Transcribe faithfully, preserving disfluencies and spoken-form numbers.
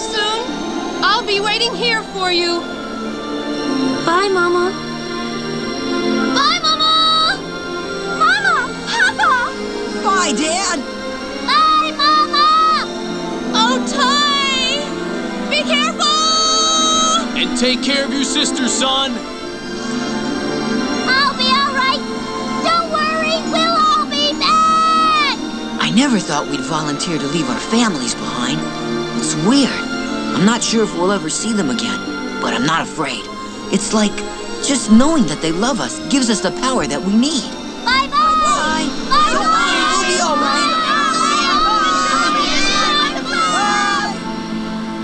soon. I'll be waiting here for you. Bye, Mama. Bye, Mama! Mama! Papa! Bye, Dad! Bye, Mama! Oh, Ty! Be careful! And take care of your sister, son. I'll be all right. Don't worry, we'll all be back! I never thought we'd volunteer to leave our families behind. It's weird. I'm not sure if we'll ever see them again, but I'm not afraid. It's like just knowing that they love us gives us the power that we need. Bye-bye! Bye! Bye-bye! We'll be all right.